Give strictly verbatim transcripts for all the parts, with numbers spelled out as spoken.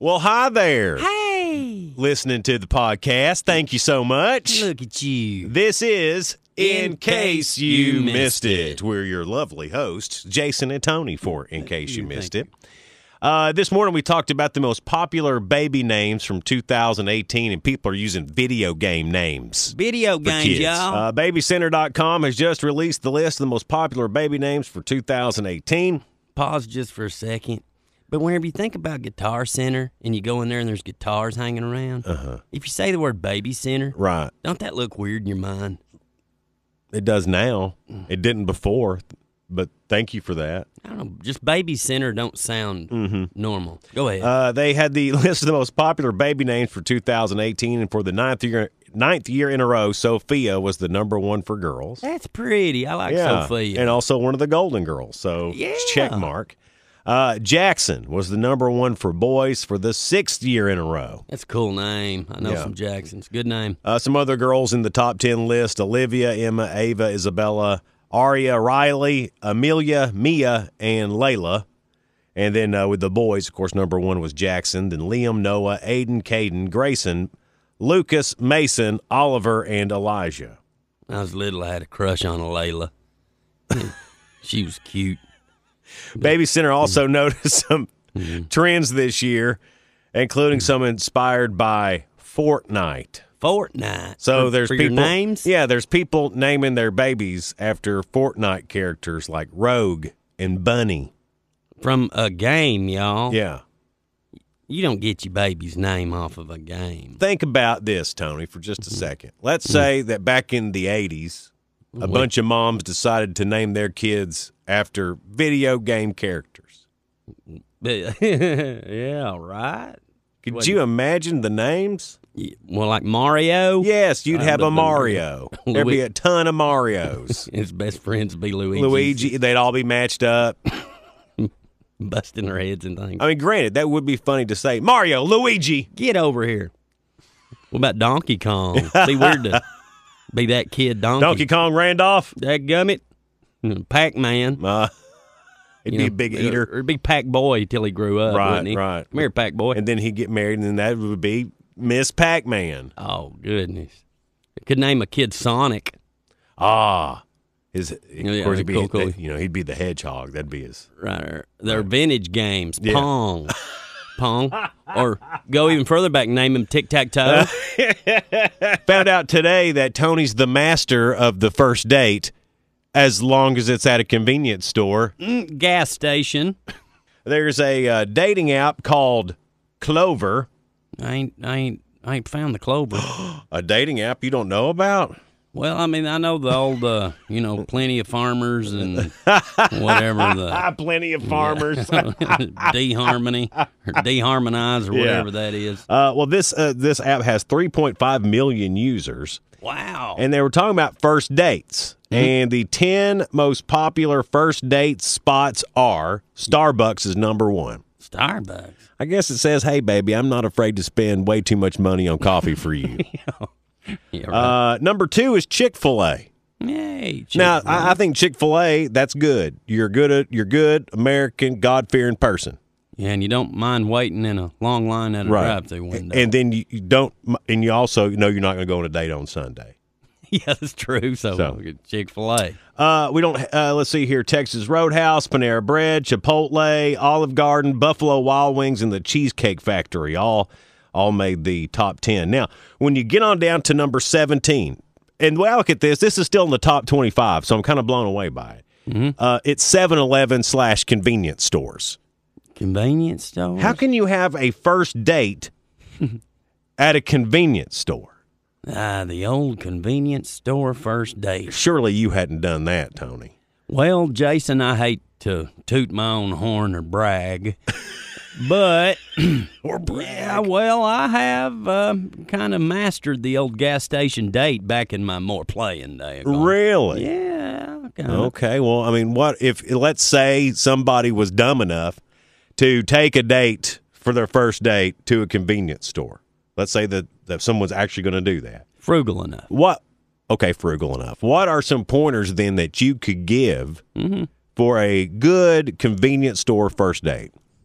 Well, hi there. Hey. Listening to the podcast. Thank you so much. Look at you. This is In, In Case Case You You Missed Missed It. It. We're your lovely hosts, Jason and Tony, for In Case You Thank Missed you. It. Uh, this morning we talked about the most popular baby names from two thousand eighteen, and people are using video game names. Video for games, kids. y'all. Uh, baby center dot com has just released the list of the most popular baby names for two thousand eighteen. Pause just for a second. But whenever you think about Guitar Center and you go in there and there's guitars hanging around, Uh-huh. if you say the word baby center, Right. don't that look weird in your mind? It does now. It didn't before, but thank you for that. I don't know. Just baby center don't sound normal. Go ahead. Uh, they had the list of the most popular baby names for two thousand eighteen, and for the ninth year ninth year in a row, Sophia was the number one for girls. That's pretty. I like Yeah, Sophia. and also one of the Golden Girls. So Yeah. check mark. Uh, Jackson was the number one for boys for the sixth year in a row. That's a cool name. I know Yeah. some Jacksons. Good name. Uh, some other girls in the top ten list: Olivia, Emma, Ava, Isabella, Aria, Riley, Amelia, Mia, and Layla. And then uh, with the boys, of course, number one was Jackson, then Liam, Noah, Aiden, Caden, Grayson, Lucas, Mason, Oliver, and Elijah. When I was little, I had a crush on Layla. She was cute. Baby Center also noticed some Mm-hmm. trends this year, including some inspired by Fortnite. Fortnite. So for, there's for people, your names? yeah, there's people naming their babies after Fortnite characters like Rogue and Bunny. From a game, y'all. Yeah. You don't get your baby's name off of a game. Think about this, Tony, for just a second. Let's say that back in the eighties, a What? bunch of moms decided to name their kids after video game characters. Yeah, right. Could What- you imagine the names? Yeah, well, like Mario. Yes, you'd I have a would've been Mario. good. There'd be Lui- a ton of Marios. His best friends would be Luigi. Luigi, they'd all be matched up. busting their heads and things. I mean, granted, that would be funny to say. Mario, Luigi. Get over here. What about Donkey Kong? Be weird to be that kid Donkey. Donkey Kong Randolph. Dadgummit. Pac-Man. Uh, he'd You be know, a big or- eater. Or be Pac-Boy till he grew up, Right, wouldn't he? right. Come here, Pac-Boy. And then he'd get married, and then that would be Miss Pac-Man. Oh, goodness. Could name a kid Sonic. Ah. His, of Yeah, course, he'd be, cool, cool. you know, he'd be the hedgehog. That'd be his. Right. They're vintage games. Yeah. Pong. Pong. Or go even further back and name him Tic-Tac-Toe. Found out today that Tony's the master of the first date as long as it's at a convenience store. Mm, gas station. There's a uh, dating app called Clover. I ain't, I ain't, I ain't found the Clover. A dating app you don't know about? Well, I mean, I know the old, uh, you know, plenty of farmers and whatever the Plenty of farmers. de-harmony or de-harmonize or Yeah. whatever that is. Uh, well, this uh, this app has three point five million users, Wow. and they were talking about first dates. And the ten most popular first date spots are Starbucks is number one. Starbucks. I guess it says, "Hey, baby, I'm not afraid to spend way too much money on coffee for you." Yeah, right. uh, number two is Chick-fil-A. Yay, Now, Chick-fil-A. I, I think Chick-fil-A, that's good. You're good at you're good American God-fearing person. Yeah, and you don't mind waiting in a long line at a Right. drive-through window. And then you, you don't, and you also know you're not going to go on a date on Sunday. yeah, that's true. So, So. Chick-fil-A. Uh, we don't. Uh, let's see here: Texas Roadhouse, Panera Bread, Chipotle, Olive Garden, Buffalo Wild Wings, and the Cheesecake Factory all all made the top ten. Now, when you get on down to number seventeen, and well, look at this. This is still in the top twenty-five, so I'm kind of blown away by it. Mm-hmm. Uh, it's seven eleven slash convenience stores. Convenience store? How can you have a first date at a convenience store? Ah, the old convenience store first date. Surely you hadn't done that, Tony. Well, Jason, I hate to toot my own horn or brag, but Or brag. yeah, well, I have uh, kind of mastered the old gas station date back in my more playing day. Really? Yeah. Kinda. Okay. Well, I mean, what if, let's say somebody was dumb enough to take a date for their first date to a convenience store? Let's say that, that someone's actually going to do that. Frugal enough. What? Okay, frugal enough. What are some pointers then that you could give Mm-hmm. for a good convenience store first date?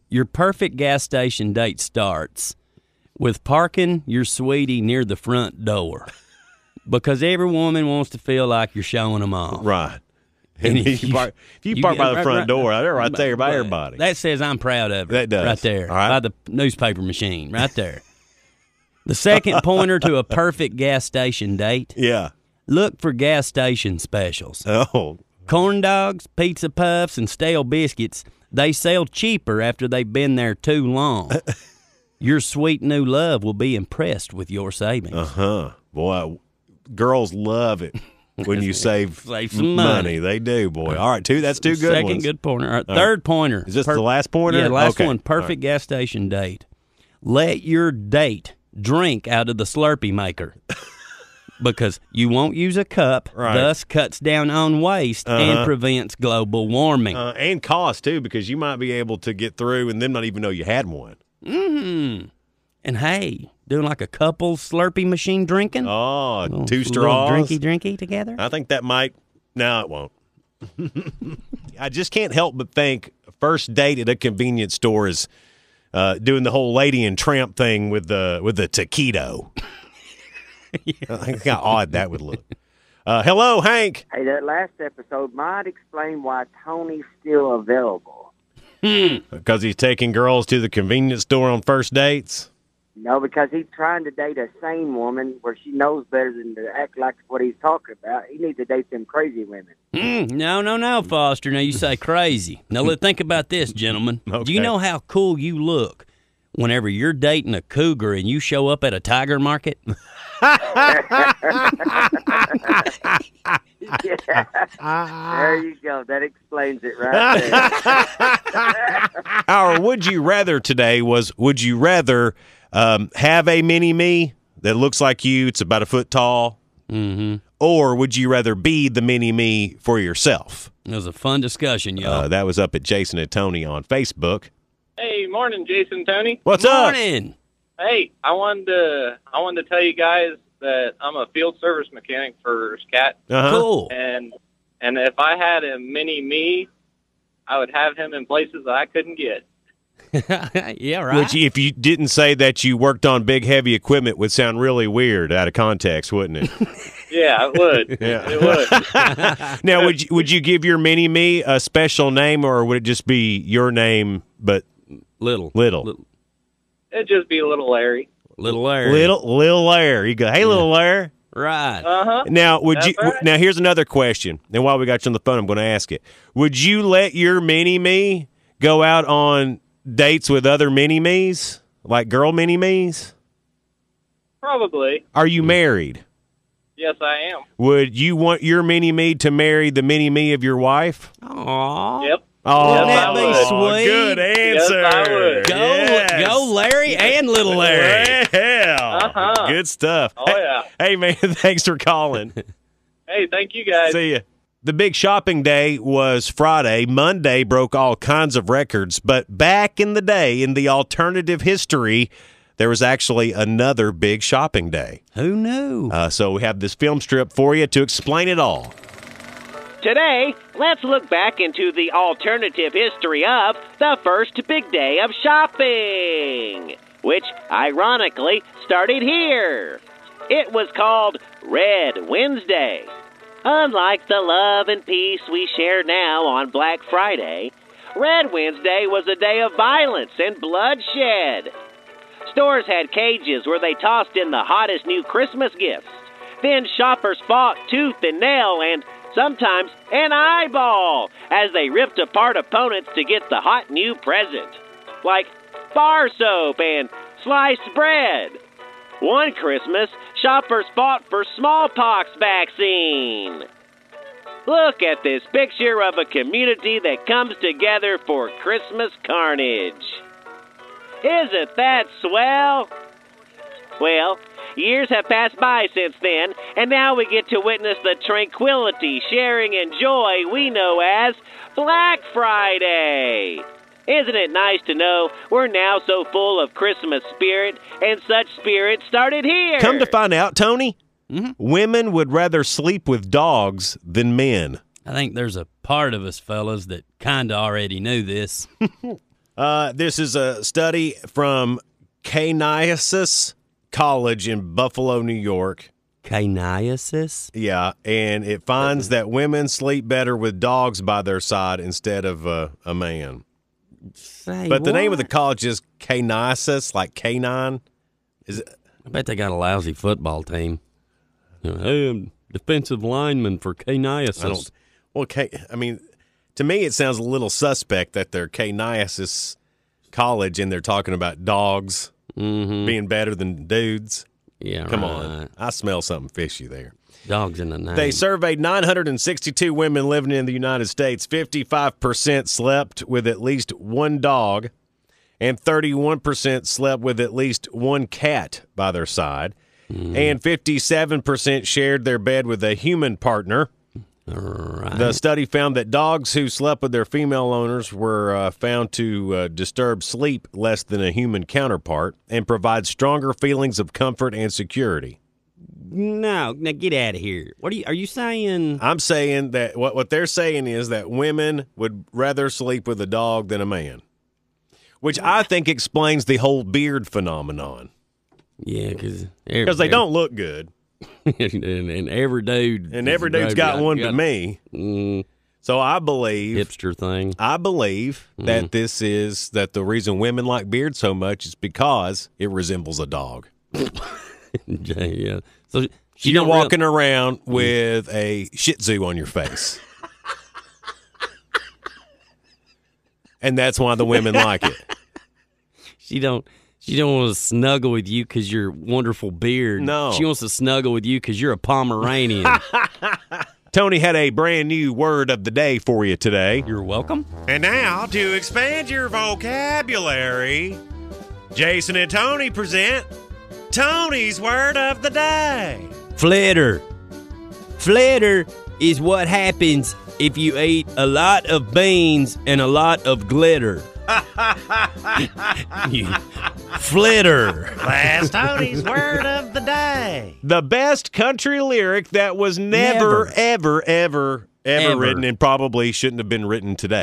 Your perfect gas station date starts with parking your sweetie near the front door, because every woman wants to feel like you're showing them off. Right. And if you park, if you park by the front door, they're right there by everybody. That says I'm proud of her. That does. Right there. All right. By the newspaper machine. Right there. The second pointer to a perfect gas station date. Yeah. Look for gas station specials. Oh. Corn dogs, pizza puffs, and stale biscuits, they sell cheaper after they've been there too long. Your sweet new love will be impressed with your savings. Uh-huh. Boy, girls love it when you save, Save some money. money. They do, boy. All right, two. That's two good Second ones. good pointer. All right, All third right. pointer. Is this the last pointer? Yeah, last Okay. one. Perfect All right. gas station date. Let your date drink out of the Slurpee maker. Because you won't use a cup, Right. thus cuts down on waste Uh-huh. and prevents global warming. Uh, and cost, too, because you might be able to get through and then not even know you had one. Mm-hmm. And hey, doing like a couple Slurpee machine drinking. Oh, Little- two little straws. drinky drinky together. I think that might. No, it won't. I just can't help but think first date at a convenience store is uh, doing the whole Lady and Tramp thing with the with the taquito. I think how odd that would look. Uh, hello, Hank. Hey, that last episode might explain why Tony's still available. Because he's taking girls to the convenience store on first dates. No, because he's trying to date a sane woman where she knows better than to act like what he's talking about. He needs to date them crazy women. Mm, no, no, no, Foster. Now you say crazy. Now let think about this, gentlemen. Do Okay. you know how cool you look whenever you're dating a cougar and you show up at a tiger market? Yeah. There you go. That explains it right there. Our would you rather today was would you rather um, have a mini me that looks like you, it's about a foot tall, Mm-hmm. or would you rather be the mini me for yourself? It was a fun discussion, y'all. Uh, that was up at Jason and Tony on Facebook. Hey, morning, Jason, Tony. What's up? Morning. Hey, I wanted to I wanted to tell you guys that I'm a field service mechanic for SCAT, Uh-huh. Cool. and and if I had a mini me, I would have him in places that I couldn't get. Yeah, right. Which, if you didn't say that you worked on big, heavy equipment, would sound really weird out of context, wouldn't it? Yeah, it would. Yeah. It would. Now, would you, would you give your mini me a special name, or would it just be your name but little. little? Little, It'd just be a little Larry. little Larry. Little, little Larry. You go, hey, little Larry. Right. Uh huh. Now, would That's you? right. Now, here's another question. And while we got you on the phone, I'm going to ask it. Would you let your mini me go out on dates with other mini me's, like girl mini me's? Probably. Are you married? Yes, I am. Would you want your mini me to marry the mini me of your wife? Aw. Yep. Oh, Wouldn't that be sweet? good Yes, answer. I would. Go, Yes. go, Larry and little Larry. Well, Uh-huh. good stuff. Oh, Hey- yeah. Hey, man, thanks for calling. Hey, thank you guys. See ya. The big shopping day was Friday. Monday broke all kinds of records. But back in the day, in the alternative history, there was actually another big shopping day. Who knew? Uh, so we have this film strip for you to explain it all. Today, let's look back into the alternative history of the first big day of shopping, which ironically started here. It was called Red Wednesday. Unlike the love and peace we share now on Black Friday, Red Wednesday was a day of violence and bloodshed. Stores had cages where they tossed in the hottest new Christmas gifts. Then shoppers fought tooth and nail and sometimes an eyeball as they ripped apart opponents to get the hot new present, like bar soap and sliced bread. One Christmas, shoppers fought for smallpox vaccine. Look at this picture of a community that comes together for Christmas carnage. Isn't that swell? Well, years have passed by since then, and now we get to witness the tranquility, sharing, and joy we know as Black Friday. Isn't it nice to know we're now so full of Christmas spirit, and such spirit started here? Come to find out, Tony, women would rather sleep with dogs than men. I think there's a part of us fellas that kind of already knew this. Uh, this is a study from Canisius College in Buffalo, New York. Canisius? Yeah, and it finds that women sleep better with dogs by their side instead of uh, a man. Say But the name of what? the college is Canisius, like canine. Is it? I bet they got a lousy football team. You know, hey, I'm defensive lineman for Canisius. I don't. Well, K, I mean, to me, it sounds a little suspect that they're Canisius College and they're talking about dogs Mm-hmm. being better than dudes. Yeah, Come right. on, I smell something fishy there. Dogs in the name. They surveyed nine hundred sixty-two women living in the United States. fifty-five percent slept with at least one dog, and thirty-one percent slept with at least one cat by their side. Mm. And fifty-seven percent shared their bed with a human partner. All right. The study found that dogs who slept with their female owners were uh, found to uh, disturb sleep less than a human counterpart and provide stronger feelings of comfort and security. No, now get out of here. What are you? Are you saying? I'm saying that what, what they're saying is that women would rather sleep with a dog than a man, which I think explains the whole beard phenomenon. Yeah, because Because they don't look good, and, and every dude, and every dude's got one but got, me. Mm, So I believe, hipster thing. I believe that this is that the reason women like beard so much is because it resembles a dog. Yeah. So she You're don't real- walking around with a Shih Tzu on your face, and that's why the women like it. She don't. She don't want to snuggle with you because your wonderful beard. No. She wants to snuggle with you because you're a Pomeranian. Tony had a brand new word of the day for you today. You're welcome. And now, to expand your vocabulary, Jason and Tony present Tony's word of the day. Flitter. Flitter is what happens if you eat a lot of beans and a lot of glitter. You flitter. That's Tony's word of the day. The best country lyric that was never, Never. ever, ever, ever, Ever. written and probably shouldn't have been written today.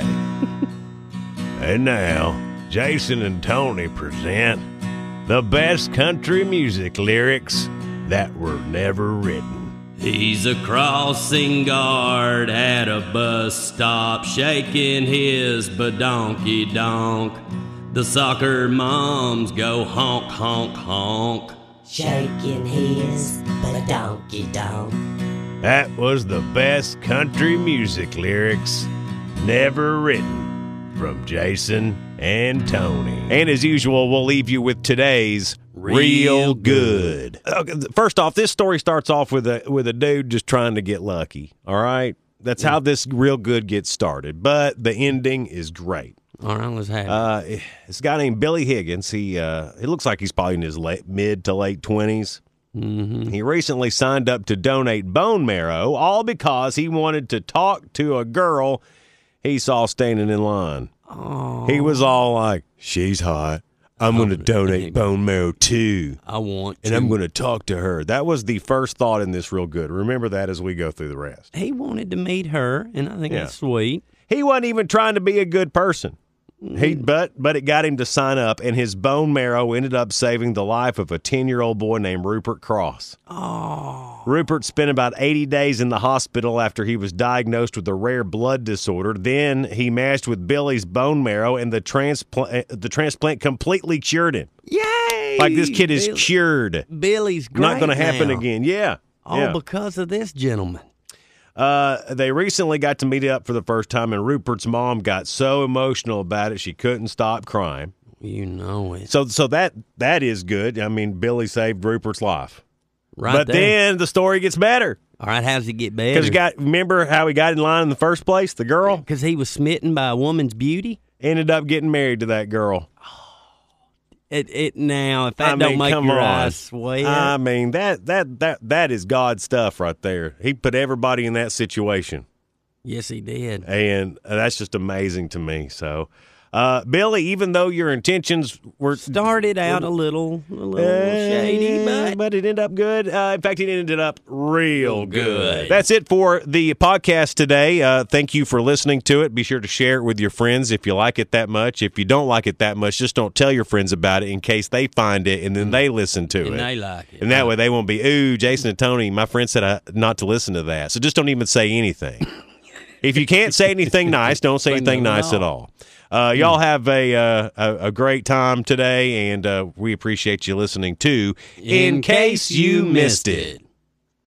And now, Jason and Tony present the best country music lyrics that were never written. He's a crossing guard at a bus stop, shaking his badonkey donk. The soccer moms go honk, honk, honk. Shaking his badonkey donk. That was the best country music lyrics never written from Jason and Tony. And as usual, we'll leave you with today's Real, Real Good. Okay, first off, this story starts off with a with a dude just trying to get lucky. All right? That's how this Real Good gets started. But the ending is great. All right, let's have it. Uh, this guy named Billy Higgins, he uh, it looks like he's probably in his late, mid to late twenties. Mm-hmm. He recently signed up to donate bone marrow, all because he wanted to talk to a girl he saw standing in line. Oh, He was all like, she's hot. I'm going to donate bone marrow too. I want And to. I'm going to talk to her. That was the first thought in this Real Good. Remember that as we go through the rest. He wanted to meet her, and I think Yeah. that's sweet. He wasn't even trying to be a good person. He but but it got him to sign up, and his bone marrow ended up saving the life of a ten-year-old boy named Rupert Cross. Oh, Rupert spent about eighty days in the hospital after he was diagnosed with a rare blood disorder. Then he matched with Billy's bone marrow, and the transplant the transplant completely cured him. yay! Like this kid is Bill- cured. Billy's great Not going to happen now. again. Yeah. All yeah. because of this gentleman. Uh, they recently got to meet up for the first time, and Rupert's mom got so emotional about it she couldn't stop crying. You know it. So, so that that is good. I mean, Billy saved Rupert's life. Right but there. then the story gets better All right, how's it get better? because you got remember how he got in line in the first place. The girl Because he was smitten by a woman's beauty? ended up getting married to that girl. It, it now, if that I don't mean, make come your on. eyes sweat. I mean that that that that is God stuff right there. He put everybody in that situation. yes, he did. And that's just amazing to me. So, Uh, Billy, even though your intentions were Started out a little, a little uh, shady, but but it ended up good. Uh, in fact, it ended up real good. good. That's it for the podcast today. Uh, thank you for listening to it. Be sure to share it with your friends if you like it that much. If you don't like it that much, just don't tell your friends about it in case they find it and then they listen to and it. they like it. And that way they won't be, ooh, Jason and Tony, my friend said I, not to listen to that. So just don't even say anything. If you can't say anything nice, don't say anything nice at all. Uh, y'all have a, uh, a a great time today, and uh, we appreciate you listening to In, In Case You Missed It.